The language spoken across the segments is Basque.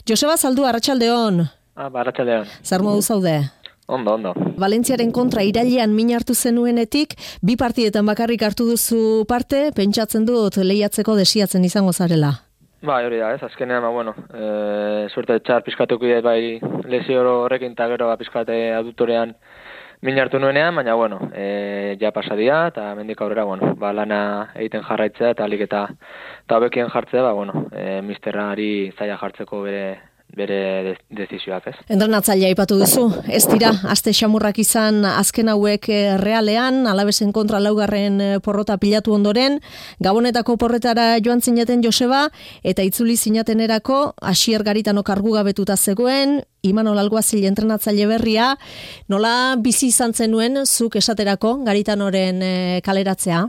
Joseba Zaldu, arratsaldeon. Arratsaldeon. Zer modu zaude? Ondo. Valentziaren kontra irailean min hartu zenuenetik, 2 partidetan bakarrik hartu duzu parte, pentsatzen dut lehiatzeko desiatzen izango zarela. Bai, hori da, ez, azkenean, suerte txar pizkatuko ide bai lesio horrekin eta gero pizkate adutorean min hartu nuenean, baina, ja pasadia, eta mendik aurrera, lana egiten jarraitzea, eta alik eta hobekien jartzea, misterrari zaila jartzeko bere dezizioak, ez? Entrenatzailea aipatu duzu, ez dira, aste xamurrak izan azken hauek Realean, Alavesen kontra 4. porrota pilatu ondoren, Gabonetako porretara joan zineten Joseba, eta itzuli zinatenerako Asier Garitano kargugabetuta zegoen, Imanol Alguazil entrenatzaile berria, nola bizi izan zenuen zuk esaterako Garitanoren kaleratzea?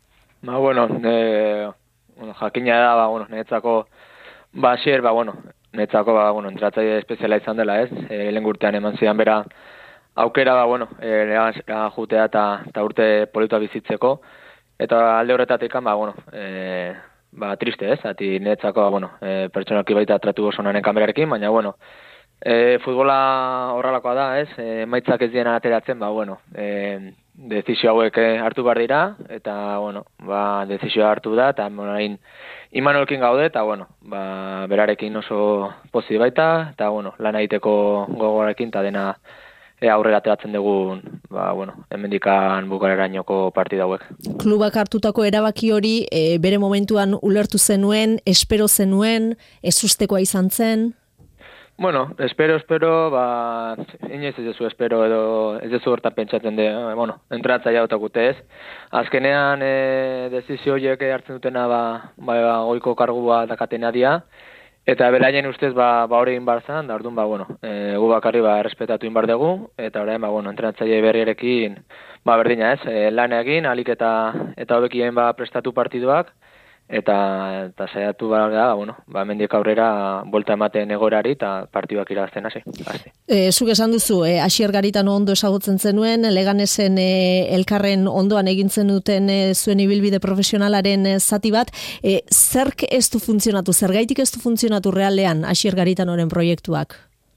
Jakina da, niretzako, Asier, netzako, entratzaile espeziala izan dela, ez? Lehen urtean eman zidan bera aukera, jutea eta urte politua bizitzeko. Eta alde horretatik, triste, ez? Ati netzako, pertsonalki baita tratu oso nanen kamerarekin, baina, futbola horrelakoa da, ez? Maitzak ez diena ateratzen, dezizio hauek hartu behar dira, eta, dezizioa hartu da, eta Imanolkin gaude, eta, berarekin oso pozi baita, eta, lan egiteko gogorarekin, eta dena aurrera ateratzen dugu, hemendikan bukarerainoko partida hauek. Klubak hartutako erabaki hori, bere momentuan ulertu zenuen, espero zenuen, ezustekoa izan zen? Espero, inoiz ez dezu espero edo ez dezu hortan pentsatzen de, entratzaia otakute ez. Azkenean, dezizio horiek hartzen dutena, goiko kargua dakatena dia, eta beraien ustez, hori egin bar zan, da orduan, gu bakarri errespetatu egin bar dugu, eta orain, entratzaile berrierekin, berdina ez, lan egin, alik eta hobekien prestatu partiduak, eta saiatu mendik aurrera bolta ematen egorari eta partiduak irabazten hasi. Zuk esan duzu, Asier Garitano ondo ezagutzen zenuen, Leganesen elkarren ondoan egintzen duten zuen ibilbide profesionalaren zati bat, zerk ez du funtzionatu, zergaitik ez du funtzionatu Realean Asier Garitanoren proiektuak?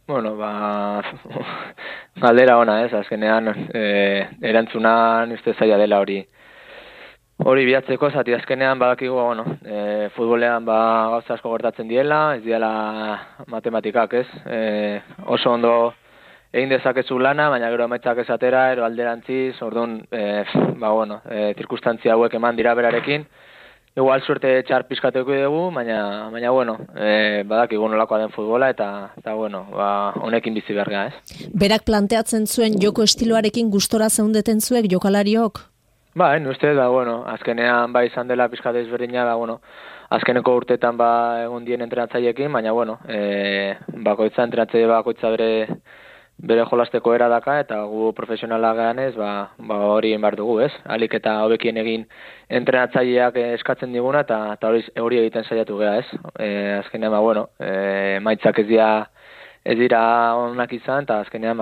Galdera ona, ez, azkenean erantzunan uste zaila dela hori bilatzeko, zati azkenean badakigu, futbolean gauza asko gertatzen diela, ez diela matematikak, ez? Oso ondo egin dezakezu lana, baina gero emaitzak ez atera, ero alderantziz, orduan, zirkustantzia hauek eman dira berarekin, igual suerte txar pizkateko dugu, baina badakigu nolakoa den futbola, eta honekin bizi berga, ez? Berak planteatzen zuen joko estiloarekin gustora zeundeten zuek jokalariok? Uste, azkenean izan dela pizkate ezberdina, azkeneko urteetan egon dien entrenatzaileekin, baina, entrenatzaile bakoitza bere jolasteko era daka, eta gu profesionala ganez, hori egin behar dugu, ez? Alik eta hobekien egin entrenatzaileak eskatzen diguna, eta hori egiten saiatu geha, ez? Azkenean, maitzak ez dira onak izan, eta azkenean,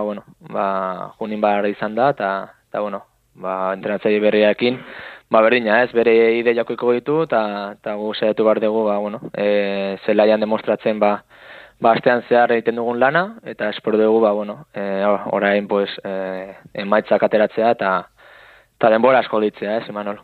junin behar izan da, eta entrenatzaile berriakin, berdina, ez, bere ide jakoiko ditu, eta gu saiatu behar dugu, zelaian demostratzen, astean zehar egiten dugun lana, eta espero dugu, orain, emaitzak ateratzea, eta denbora asko ditzea, ez, Imanol.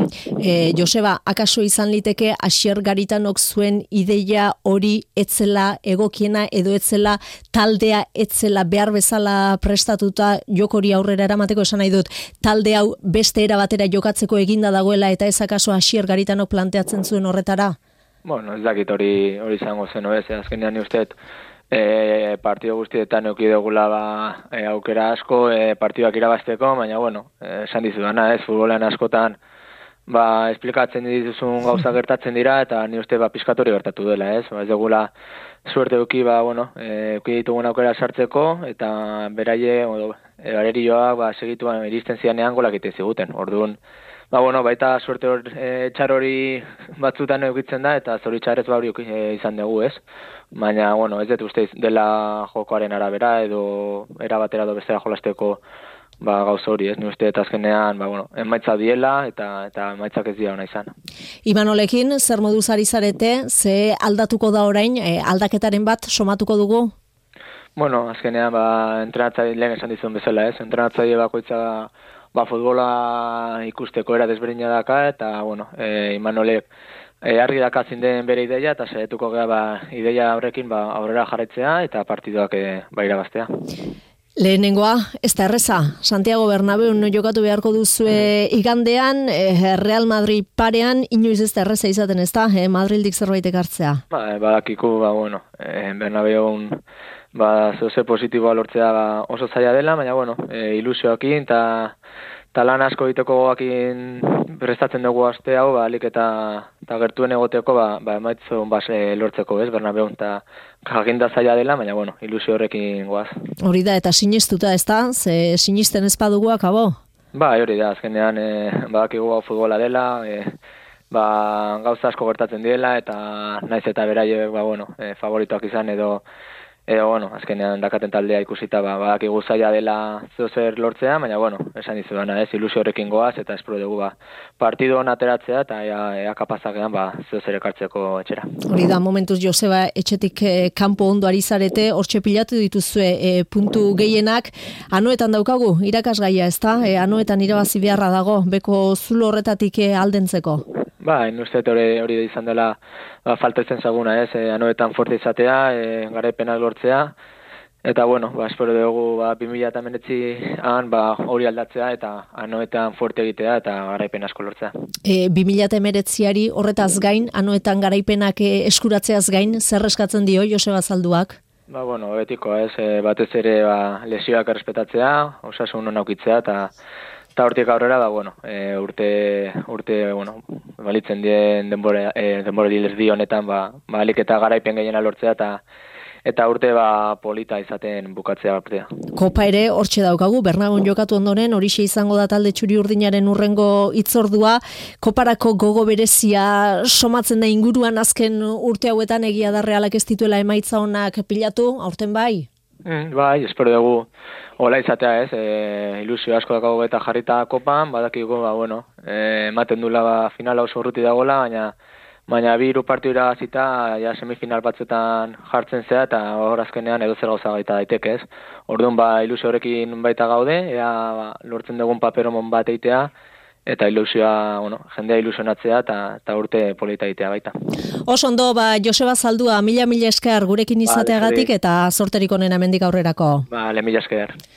Joseba, akaso izan liteke Asier Garitanok zuen ideia hori etzela egokiena edo etzela taldea etzela behar bezala prestatuta jokori aurrera eramateko, esan nahi dut, talde hau beste era batera jokatzeko eginda dagoela eta ez akaso Asier Garitanok planteatzen zuen horretara? Ez dakit hori izango zen, ez, azkenean ni usteet partido guztietan euki dugula aukera asko partiduak irabazteko, baina esan dizu dana, ez, futbolean askotan esplikatzen dituzun gauza gertatzen dira, eta ni uste pizkatori gertatu dela, ez? Ez dugula suerte euki, euki ditugun aukera sartzeko, eta bererioak segituan iristen zianean golak egiten ziguten. Orduan, baita suerte txar hori batzutan eukitzen da, eta zoritxarrez hori izan dugu, ez? Baina, ez dut uste dela jokoaren arabera, edo era batera edo bestera jolasteko gauza hori, ez, ni uste eta azkenean, emaitza diela eta emaitzak ez dira ona izan. Imanolekin, zer moduz ari zarete, ze aldatuko da orain, aldaketaren bat somatuko dugu? Azkenean, entrenatzaile lehen esan dizun bezala, ez, entrenatzaile bakoitza futbola ikusteko era desberdina daka, eta, Imanolek argi dakatzen den bere ideia, eta saietuko gara ideia horrekin aurrera jarraitzea eta partiduak irabaztea. Lehenengoa, ez da erreza, Santiago Bernabeun jokatu beharko duzue igandean, Real Madrid parean, inoiz ez da erreza izaten ez da, Madrildik zerbait ekartzea? Badakiku, Bernabeun zoze positiboa lortzea oso zaila dela, baina, ilusioakin eta lan asko egiteko goakin prestatzen dugu aste hau, alik eta gertuen egoteko, emaitzun lortzeko, ez, Bernabeun, eta jakinda zaila dela, baina, ilusio horrekin goaz. Hori da, eta sinestuta, ez da? Ze sinisten ez badugu akabo? Hori da, azkenean, badakigu hau futbola dela, gauza asko gertatzen direla, eta naiz eta beraiek, favoritoak izan edo azkenean dakaten taldea ikusita, badakigu zaila dela zer lortzea, baina, esan dizudana, ez, ilusio horrekin goaz, eta espero dugu, partidu hon ateratzea, eta ea kapazakean, zer ekartzeko etxera. Hori da, momentuz, Joseba, etxetik kanpo ondo ari zarete, hortxe pilatu dituzue puntu gehienak, anoetan daukagu, irakasgaia, ez da? Anoetan irabazi beharra dago, beko zulo horretatik aldentzeko. Uste hori izan dela falta izan zaguna, ez, anoetan forte izatea, garaipenak lortzea, eta, espero dugu 2019an hori aldatzea, eta anoetan forte egitea, eta garaipen asko lortzea. 2019ari horretaz gain, anoetan garaipenak eskuratzeaz gain, zer eskatzen dio Joseba Zalduak? Betiko, ez, batez ere lesioak errespetatzea, osasun hona aukitzea, eta hortik aurrera, urte balitzen dien denbora dilezdi honetan, alik eta garaipen gehiena lortzea, eta urte polita izaten bukatzea partia. Kopa ere hortxe daukagu, Bernabeun jokatu ondoren, horixe izango da talde txuri urdinaren urrengo hitzordua, koparako gogo berezia somatzen da inguruan azken urte hauetan egia da Realak ez dituela emaitza onak pilatu, aurten bai? Espero dugu hola izatea, ez, ilusio asko dakago eta jarrita kopan, badakigu, ematen dula finala oso urruti dagoela, baina bi hiru partidu irabazita semifinal batzuetan jartzen zea, eta hor azkenean edo zer gauza gaita daiteke, ez. Orduan ilusio horrekin baita gaude, lortzen dugun paperomon bat eitea, eta ilusioa, jendea ilusionatzea eta urte polita egitea baita. Oso ondo, Joseba Zaldua, mila esker gurekin izateagatik eta sorterik onena hemendik aurrerako. Mila esker.